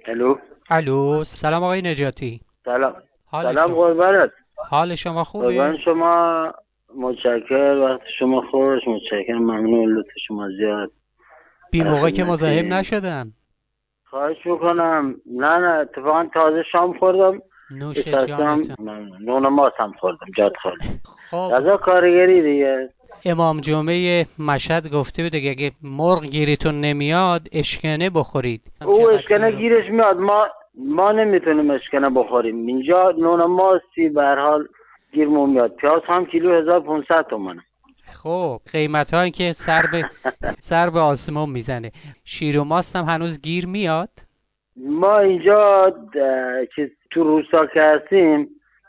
الو. الو، سلام آقای نجاتی. سلام. حال سلام شما قربانت. حال شما خوبه؟ قربان شما. متشکر وقت شما خوش. متشکر، ممنون، لطف شما زیاد بی در موقع که مزاحم خدمتی. نشدم. خواهش میکنم. نه اتفاقا تازه شام خوردم. نوش نشستم جانتون. نون ماست هم خوردم، جات خالی. خب، غذا کارگری دیگه. امام جمعه مشهد گفته بود دیگه اگه مرغ گیریتون نمیاد اشکنه بخورید. هم او چقدر اشکنه گیر و- گیرش میاد. ما نمیتونیم اشکنه بخوریم اینجا. نون ماستی به هر حال گیرمون میاد. پیاز هم کیلو 1500 تومنه. خب قیمت هایی که سر به آسمون میزنه. شیر و ماست هم هنوز گیر میاد. ما اینجا که تو روستا که هستیم،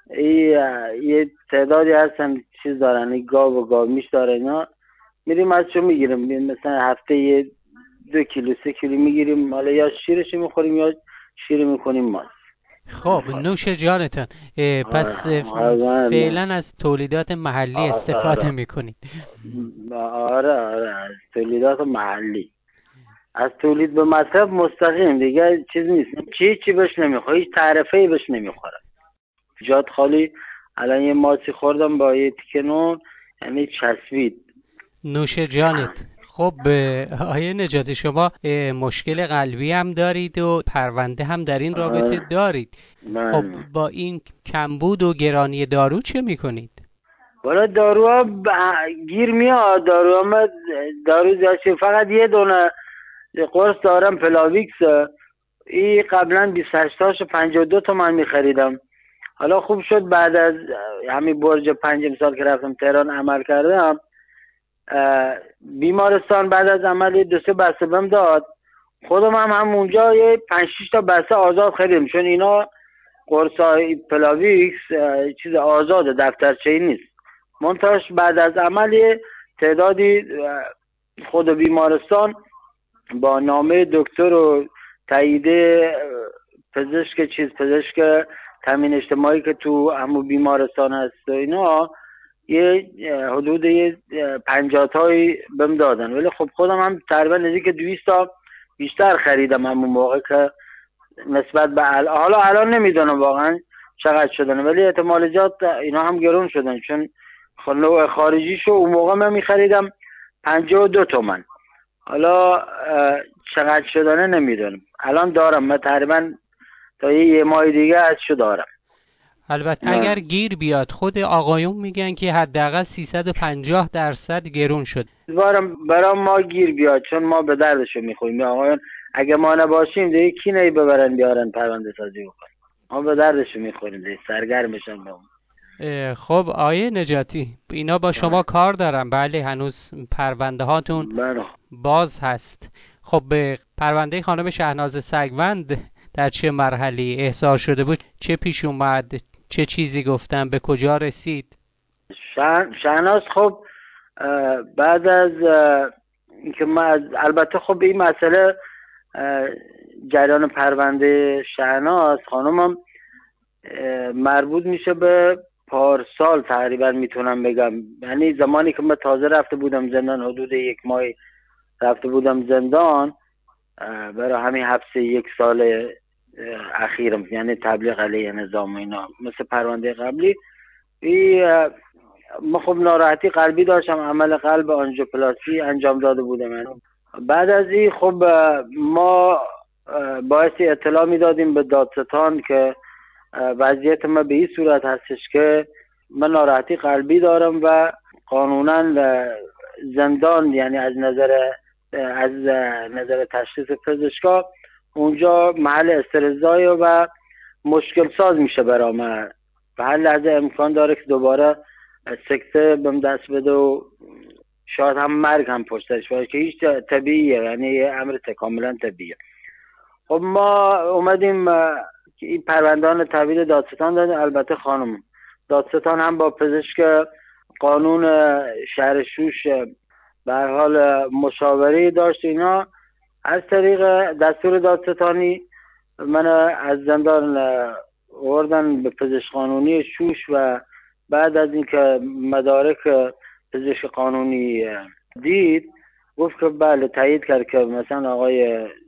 یه تعدادی هستن چیز دارن، این گاو و گاومیش داره اینا. میریم ازشون میگیریم، مثلا هفته یه 2 کیلو 3 کیلو میگیریم. حالا یا شیرش میخوریم یا شیر میکنیم ماست. خب نوش جانتان. آره پس آره فعلا از تولیدات محلی آره استفاده میکنید. آره از تولیدات محلی، از تولید به مصرف مستقیم دیگه. چیز نیست. چی بهش نمیخوره، هیچ تعرفه ای بهش نمیخوره. جات خالی. الان یه ماسی خوردم با یه تیکه نون، یعنی چسبید. نوش جانت. خب آقای نجاتی، شما مشکل قلبی هم دارید و پرونده هم در این رابطه آره. دارید. خب من با این کمبود و گرانی دارو چه میکنید؟ ولی داروها گیر میاد. دارو زیاد شد. فقط یه دونه قرص دارم، پلاویکس. این قبلا 28 تاشو 52 تومن میخریدم. حالا خوب شد بعد از همین برج 5 امسال که رفتم تهران عمل کردم، بیمارستان بعد از عمل 2 3 بسته بهم داد. خودم هم همونجا یه 5 6 تا بسته آزاد خریدم، چون اینا قرصای پلاویکس چیز آزاده، دفترچه‌ای نیست. منتهاش بعد از عمل یه تعدادی خود بیمارستان با نامه دکتر و تایید پزشک تامین اجتماعی که تو همون بیمارستان هست و اینا، یه حدود یه 50 تایی بهم دادن. ولی خب خودم هم تقریبا نزدیک 200 تا بیشتر خریدم همون موقع، که نسبت به حالا الان نمیدونم واقعا چقدر شدن، ولی احتمالات اینا هم گرون شدن، چون نوع خارجیشو اون موقع من میخریدم 52 تومن. حالا چقدر شدنه نمیدونم. الان دارم من تقریبا تا یه ماه دیگه ازشو دارم. البته اگر گیر بیاد خود آقایون میگن که حداقل 350% گرون شد. امیدوارم برام ما گیر بیاد، چون ما به دردشو میخوریم. یا آقایان اگه ما نباشیم دیگه کی ببرن بیارن پرونده سازی بکنن. ما به دردشو میخوریم دیگه، سرگرمشن با ما. خب آقای نجاتی، اینا با شما کار دارن. بله، هنوز پرونده هاتون بله. باز هست. خب به پرونده خانم شهناز سگوند در چه مرحله احضار شده بود؟ چه پیش اومد؟ چه چیزی گفتن؟ به کجا رسید؟ شهناز خب بعد از اینکه البته خب این مسئله جریان پرونده شهناز خانمم مربوط میشه به پارسال تقریبا، میتونم بگم. یعنی زمانی که من تازه رفته بودم زندان، حدود 1 ماه رفته بودم زندان برای همین حبس 1 سال اخیرم، یعنی تبلیغ علیه نظام و اینا، مثل پرونده قبلی. ما خب ناراحتی قلبی داشتم، عمل قلب آنژیوپلاستی انجام داده بودم. یعنی بعد از این خب ما باعث اطلاع میدادیم به دادستان که وضعیت ما به این صورت هستش که من ناراحتی قلبی دارم و قانونا زندان، یعنی از نظر تشخیص پزشکا اونجا محل استرزای و مشکل ساز میشه برای من. به هر لحظه امکان داره که دوباره سکته بهم دست بده و شاید هم مرگ هم پشتش باشه، که هیچ طبیعیه، یعنی یه امر کاملا طبیعیه. خب ما اومدیم که این پروندهان تحویل دادستان دادیم. البته خانم دادستان هم با پزشک قانون شهر شوش به هر حال مشاوره داشت. اینا از طریق دستور دادستانی من از زندان آوردن به پزشک قانونی شوش، و بعد از اینکه مدارک پزشک قانونی دید، گفت که بله، تایید کرد که مثلا آقای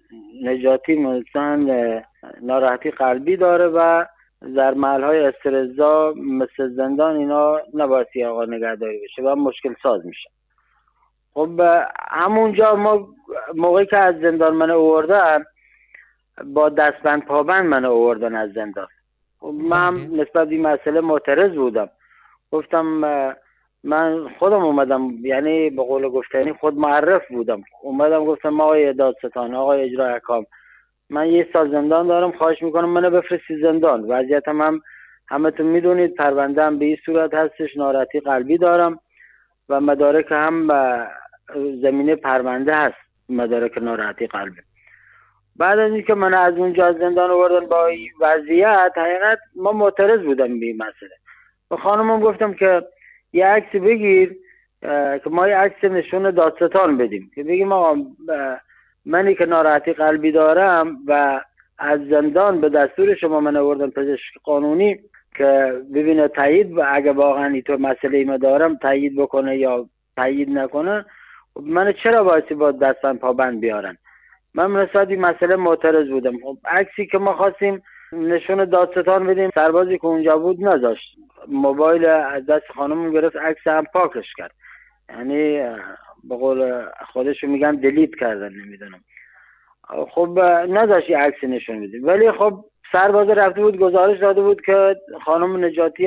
نجاتی مثلا ناراحتی قلبی داره و در محلهای استرزا مثل زندان اینا نباید آقا نگهداری بشه و مشکل ساز میشه. خب همونجا ما موقعی که از زندان من آوردن با دستبند پابند من آوردن از زندان. خب من نسبت به این مسئله معترض بودم، گفتم من خودم اومدم، یعنی به قول گفتنی خود معرف بودم، اومدم گفتم ما آقای دادستان، آقای اجرای احکام، من 1 سال زندان دارم، خواهش میکنم منو بفرستی زندان. وضعیتم هم همتون میدونید، پرونده‌ام به این صورت هستش، ناراحتی قلبی دارم و مدارک هم زمینه پرونده هست، مدارک ناراحتی قلبی. بعد از اینکه من از اونجا از زندان آوردن با این وضعیت، حقیقت ما معترض بودم به این مسئله. به خانمم گفتم که یه عکس بگیر که ما یه عکس نشون دادستان بدیم که بگیم آقا منی که ناراحتی قلبی دارم و از زندان به دستور شما من آوردم پزشک قانونی که ببینه تایید و اگه واقعا اینطور مسئله ما دارم تایید بکنه یا تایید نکنه، من چرا باید با دستم پابند بیارن. من نسبت این مسئله معترض بودم. خب عکسی که ما خواستیم نشون دادستان بدیم، سربازی که اونجا بود نذاشت، موبایل از دست خانم گرفت، عکس هم پاکش کرد، یعنی به قول خودشو میگن دلیت کردن، نمیدونم. خب نذاشت عکس نشون بدیم، ولی خب سرباز رفته بود گزارش داده بود که خانم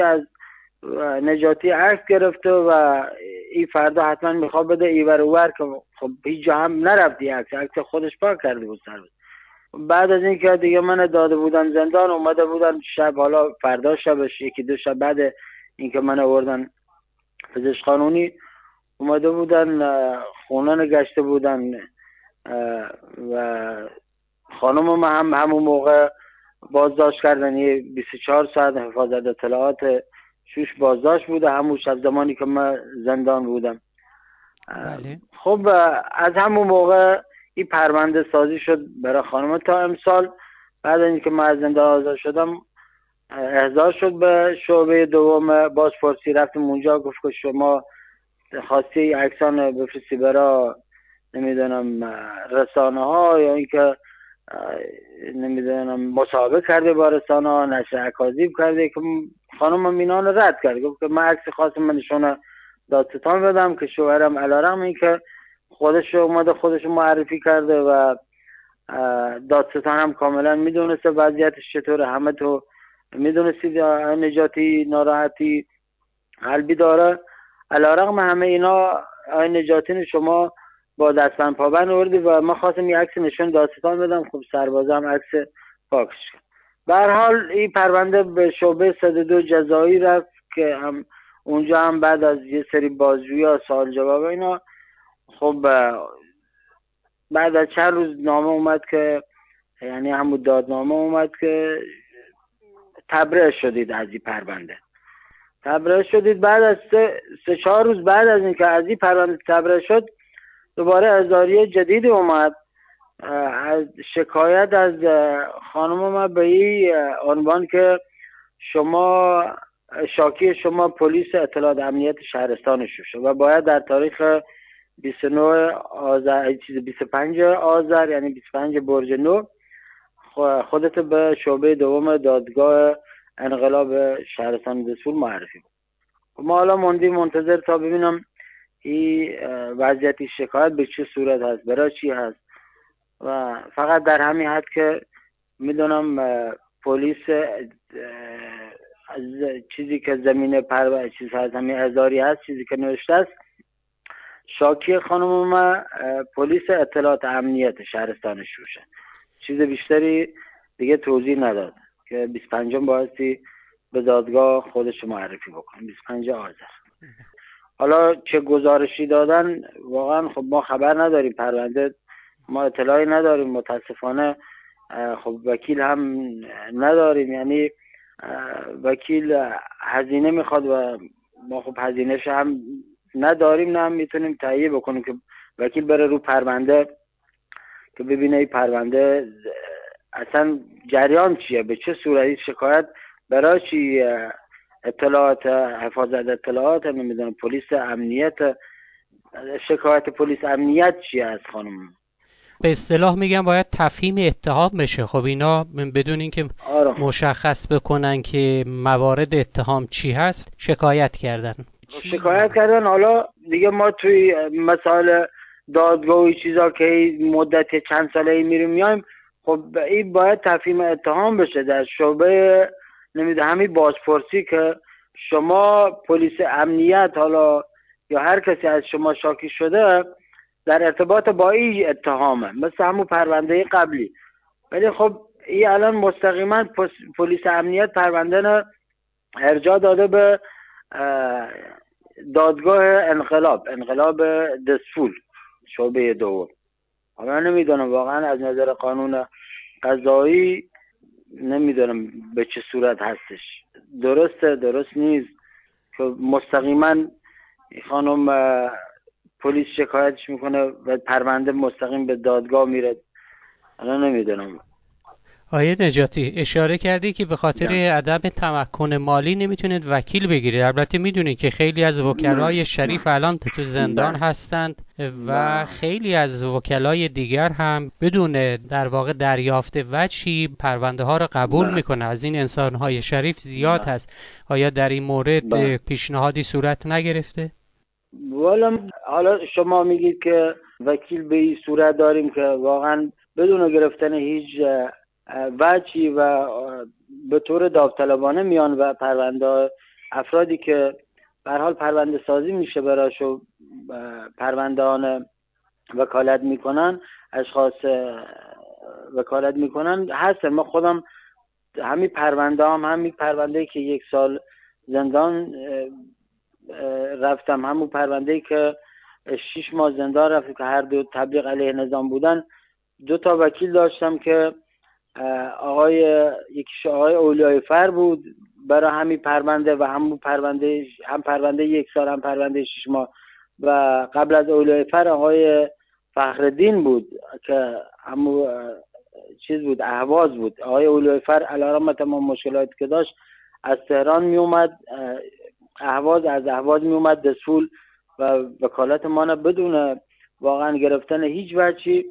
نجاتی عکس گرفته و این فردا حتما میخواد بده ایور اوور، که خب هیچ جا هم نرفتی، عکس خودش پاک کرده بود سرباز. بعد از اینکه دیگه من داده بودن زندان، اومده بودن شب، حالا فردا شبش 1-2 شب بعد اینکه من آوردن پزشک قانونی، اومده بودن خونه نگشته بودن و خانم ما هم همون موقع بازداشت کردن، 24 ساعت حفاظت اطلاعات شوش بازداشت بوده همون شب زمانی که من زندان بودم. بله. خب از همون موقع این پرونده سازی شد برای خانم تا امسال. بعد اینکه من از زندان آزاد شدم احضار شد به شعبه دوم بازپرسی، رفتیم اونجا، گفت که شما خواستی عکسان بفرستی برای نمیدونم رسانه ها یا اینکه نمیدونم مصاحبه کرده با رسانه ها، نشر اکاذیب کرده، که خانم مینان رد کرد، گفت که من عکس خواستم من نشون دادستان بدم که شوهرم علیرغم اینکه خودش اومده خودش معرفی کرده و دادستان هم کاملا میدونسته وضعیتش چطوره، همه تو میدونستید نجاتی ناراحتی قلبی داره، علیرغم همه اینا نجاتی شما با دستبند پابند آوردی و ما خواستم یه عکس نشون دادستان بدم، خب سربازم عکس پاکش کرد. به هر حال این پرونده به شعبه 102 جزایی رفت که هم اونجا هم بعد از یه سری بازجویی ها سوال جواب اینا، خب بعد از چند روز نامه اومد که یعنی همون دادنامه اومد که تبرئه شدید از این پرونده، تبرئه شدید. بعد از 3-4 روز بعد از اینکه از این پرونده تبرئه شد، دوباره احضاریه جدید اومد از شکایت از خانم ما به این عنوان که شما شاکی شما پلیس اطلاعات امنیت شهرستان شوشه و باید در تاریخ 29 آذر 25 آذر یعنی 25 برج 9 خودت به شعبه دوم دادگاه انقلاب شهرستان دسفول معرفی کن. ما حالا موندیم منتظر تا ببینم این وضعیت شکایت به چه صورت هست، برای چی هست، و فقط در همین حد که میدونم پلیس از چیزی که زمینه چیز هست، همین احضاری هست، چیزی که نوشته است، شاکی خانم ما پلیس اطلاعات امنیت شهرستان شوشه، چیز بیشتری دیگه توضیح نداد که 25 بایستی به دادگاه خودش معرفی بکن، 25 آذر. حالا چه گزارشی دادن واقعا خب ما خبر نداریم، پرونده ما اطلاعی نداریم متاسفانه، خب وکیل هم نداریم، یعنی وکیل هزینه میخواد و ما خب هزینهش هم نداریم، نه هم میتونیم تهیه بکنیم که وکیل بره رو پرونده که ببینه این پرونده اصلا جریان چیه، به چه صورتی شکایت برای چی، اطلاعات حفاظت اطلاعات نمیدونم پلیس امنیت، شکایت پلیس امنیت چیه از خانم. به اصطلاح میگم باید تفهیم اتهام بشه. خب اینا بدون اینکه مشخص بکنن که موارد اتهام چی هست شکایت کردن. حالا دیگه ما توی مسائل دادگاه و چیزا که مدت چند ساله میریم میایم، خب این باید تفهیم اتهام بشه در شعبه همین بازپرسی که شما پلیس امنیت حالا یا هر کسی از شما شاکی شده در ارتباط با این اتهامه، مثل همون پرونده قبلی. ولی خب این الان مستقیما پلیس امنیت پرونده ارجاع داده به دادگاه انقلاب دسفول شعبه دوم. حالا نمیدونم واقعا از نظر قانون قضایی نمیدونم به چه صورت هستش، درست نیست که مستقیما خانم پلیس شکایتش میکنه و پرونده مستقیم به دادگاه میره. الان نمیدونم. آیه نجاتی اشاره کردی که به خاطر عدم تمکن مالی نمیتونید وکیل بگیرید. البته میدونید که خیلی از وکلای شریف الان تو زندان هستند و خیلی از وکلای دیگر هم بدون در واقع دریافت وجهی پرونده ها رو قبول میکنه. از این انسانهای شریف زیاد هست. آیا در این مورد پیشنهادی صورت نگرفته؟ والا حالا شما میگید که وکیل به این صورت داریم که واقعا بدون گرفتن هیچ وجهی و به طور داوطلبانه میان و پرونده افرادی که به هر حال پرونده سازی میشه براشو پروندهان وکالت میکنن، اشخاص وکالت میکنن هست. ما خودم همین پرونده که 1 سال زندان رفتم، همون پرونده که 6 ماه زندان رفتم که هر دو تبلیغ علیه نظام بودن، 2 تا وکیل داشتم که یکیش آقای اولیای فر بود برای همین پرونده و هم پرونده 1 سال هم پرونده 6 ماه، و قبل از اولیای فر آقای فخردین بود که همون چیز بود، اهواز بود. آقای اولیای فر علیرغم تمام مشکلاتی که داشت از تهران می اومد، از اهواز می اومد دسفول و وکالت ما بدون واقعا گرفتن هیچ وجهی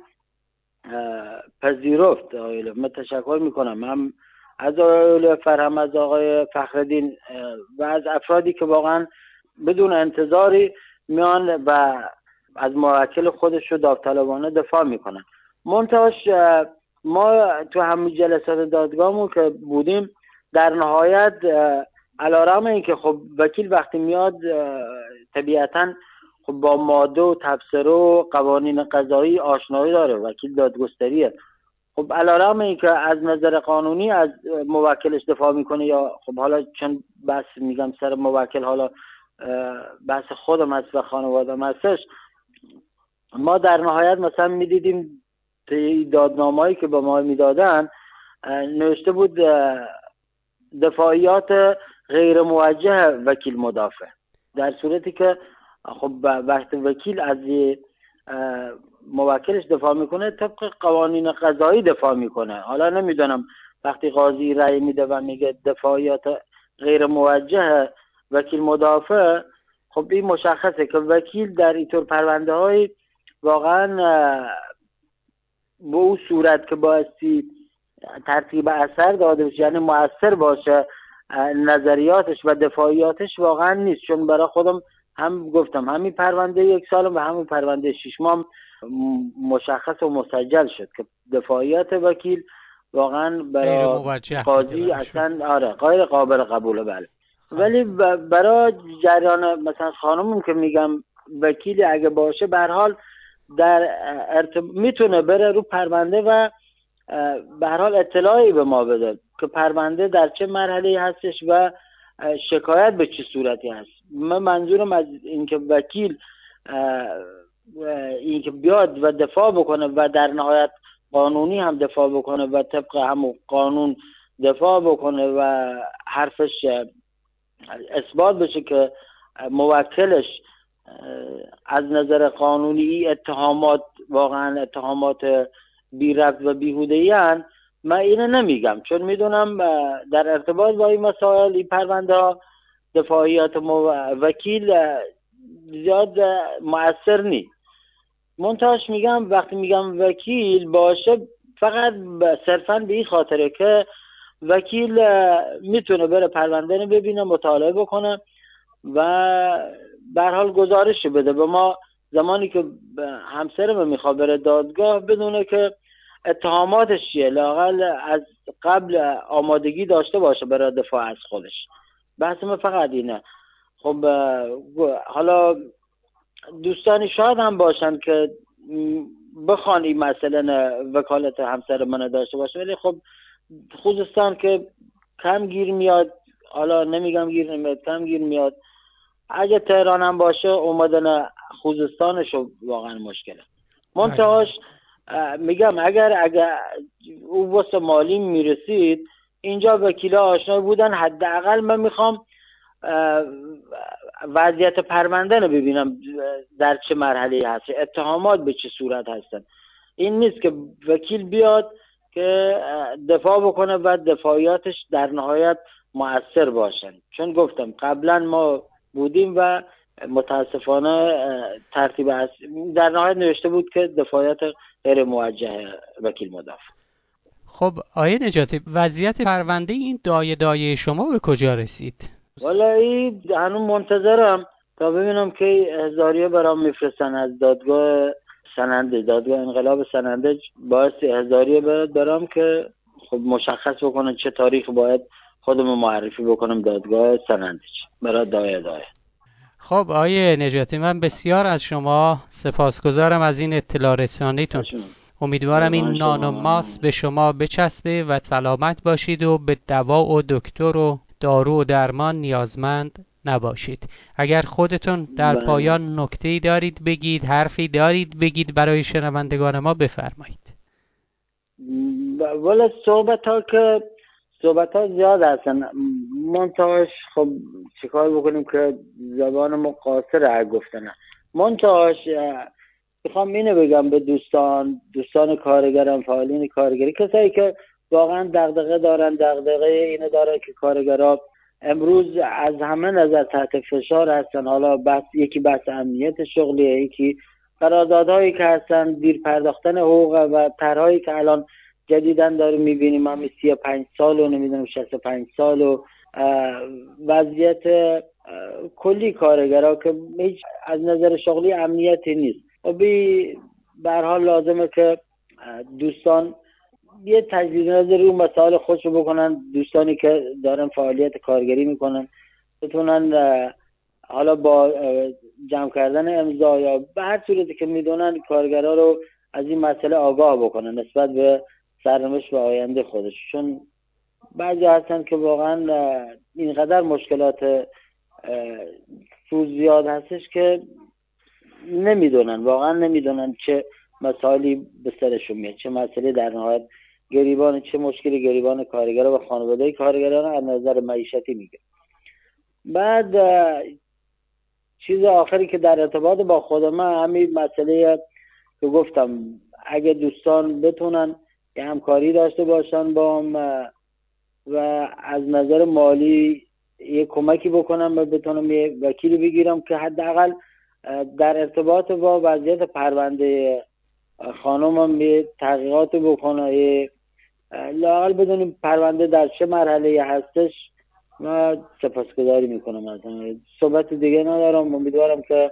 پذیرفت. من تشکر میکنم هم از آقای فر هم از آقای فخردین و از افرادی که واقعا بدون انتظاری میان و از موکل خودش رو داوطلبانه دفاع میکنن. منتهاش ما تو همین جلسات دادگاهمون که بودیم در نهایت علیرغم اینکه خب وکیل وقتی میاد طبیعتاً خب با ماده و تبصره و قوانین قضایی آشنایی داره، وکیل دادگستریه. خب علیرغم اینکه از نظر قانونی از موکلش دفاع میکنه، یا خب حالا چون بس میگم سر موکل حالا بحث خودم هست و خانوادم هستش، ما در نهایت مثلا میدیدیم دادنامه‌ای که به ما میدادن نوشته بود دفاعیات غیر موجه وکیل مدافع، در صورتی که خب وقتی وکیل از موکلش دفاع میکنه طبق قوانین قضایی دفاع میکنه. حالا نمیدونم وقتی قاضی رأی میده و میگه دفاعیات غیر موجه وکیل مدافع، خب این مشخصه که وکیل در اینطور پرونده های واقعا به اون صورت که بایستی ترتیب اثر داده بشه، یعنی مؤثر باشه نظریاتش و دفاعیاتش، واقعا نیست. چون برای خودم هم گفتم همین پرونده 1 سال و همین پرونده 6 ماه مشخص و مسجل شد که دفاعیات وکیل واقعا برای قاضی اصلا غیر قابل قبوله. بله ولی برای جریان مثلا خانمون که میگم وکیلی اگه باشه به هر حال میتونه بره رو پرونده و به هر حال اطلاعی به ما بده که پرونده در چه مرحله هستش و شکایت به چه صورتی هست. من منظورم از اینکه وکیل اینکه بیاد و دفاع بکنه و در نهایت قانونی هم دفاع بکنه و طبق همون قانون دفاع بکنه و حرفش اثبات بشه که موکلش از نظر قانونی اتهامات واقعا اتهامات بی ربط و بیهوده‌ای هستند. من اینو نمیگم چون میدونم در ارتباط با این مسائل این پرونده ها دفاعیات وکیل زیاد مؤثر نیست. منتهاش میگم وقتی میگم وکیل باشه فقط صرفا به این خاطره که وکیل میتونه بره پرونده رو ببینه، مطالعه بکنه و به هر حال گزارش بده به ما. زمانی که همسرم میخواد بره دادگاه بدونه که اتهاماتش چیه، لااقل از قبل آمادگی داشته باشه برای دفاع از خودش. بحث من فقط اینه. خب حالا دوستانی شاید هم باشن که بخوان این مثلا وکالت همسر من داشته باشه، ولی خب خوزستان که کم گیر میاد، حالا نمیگم گیر نمیاد، کم گیر میاد. اگه تهران هم باشه اومدن خوزستانشو واقعا مشکله. منتهاش میگم اگر او واسه مالی میرسید اینجا وکیلا آشنا بودن، حداقل من میخوام وضعیت پرونده رو ببینم در چه مرحله هست، اتهامات به چه صورت هستن. این نیست که وکیل بیاد که دفاع بکنه و دفاعیاتش در نهایت مؤثر باشن. چون گفتم قبلا ما بودیم و متاسفانه ترتیب در نهایت نوشته بود که دفاعیات غیر موجه وکیل مدافع. خب آقای نجاتی، وضعیت پرونده این دایه شما به کجا رسید؟ والا این هنوز منتظرم تا ببینم که احضاریه برام میفرستن از دادگاه سننده، دادگاه انقلاب سننده. باعث احضاریه برام که خب مشخص بکنن چه تاریخ باید خودمو معرفی بکنم دادگاه سننده برای دایه. خب آقای نجاتی، من بسیار از شما سپاسگزارم از این اطلاع رسانیتون. امیدوارم این نان و ماست به شما بچسبه و سلامت باشید و به دوا و دکتر و دارو و درمان نیازمند نباشید. اگر خودتون در پایان نکته‌ای دارید بگید، حرفی دارید بگید برای شنوندگان ما بفرمایید. ولی صحبت ها زیاد هستن، منتهاش خب چیکار بکنیم که زبان ما قاصر گفتنه. منتهاش میخوام اینو بگم به دوستان کارگران، فعالین کارگری، کسایی که واقعا دغدغه اینو داره که کارگرها امروز از همه نظر تحت فشار هستن. حالا یکی بحث امنیت شغلیه، یکی قراردادهایی که هستن، دیر پرداختن حقوق و طرحهایی که الان جدیدن داریم میبینیم، هم 35 سال و نمیدونم 65 سال و وضعیت کلی کارگرها که هیچ از نظر شغلی امنیتی نیست. و به هر حال لازمه که دوستان یه تجدید نظر رو مسائل خودشو بکنن. دوستانی که دارن فعالیت کارگری میکنن بتونن حالا با جمع کردن امضا یا به هر صورتی که میدونن کارگرها رو از این مسئله آگاه بکنن نسبت به سرنوشت و آینده خودش. چون بعضی هستن که واقعا اینقدر مشکلات زیاد هستش که واقعا نمیدونن چه مسائلی به سرشون میاد، چه مسئله در نهایت چه مشکلی گریبان کارگرها و خانواده کارگران از نظر معیشتی میگه. بعد چیز آخری که در ارتباط با خود من همین مسئله که گفتم، اگه دوستان بتونن یه همکاری داشته باشن با و از نظر مالی یه کمکی بکنم و بتونم یه وکیلی بگیرم که حداقل در ارتباط با وضعیت پرونده خانمم یه تحقیقات بکنه، لااقل بدونیم پرونده در چه مرحله هستش. من سپاسگزاری میکنم از همه. صحبت دیگه ندارم. امیدوارم که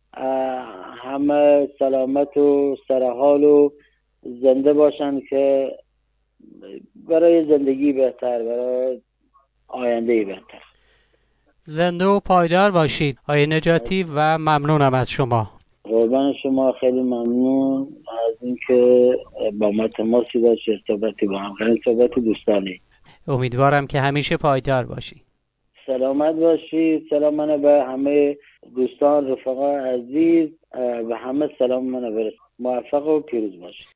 همه سلامت و سرحال و زنده باشن که برای زندگی بهتر، برای آینده بهتر. زنده و پایدار باشید آقای نجاتی و ممنونم از شما. قربان شما، خیلی ممنون از اینکه با ما تماسی داشت، ارتباطی با هم، خیلی ارتباط دوستانه. امیدوارم که همیشه پایدار باشید. سلامت باشید. سلام منو به همه دوستان، رفقا عزیز و همه سلام منو برسید. موفق و پیروز باشید.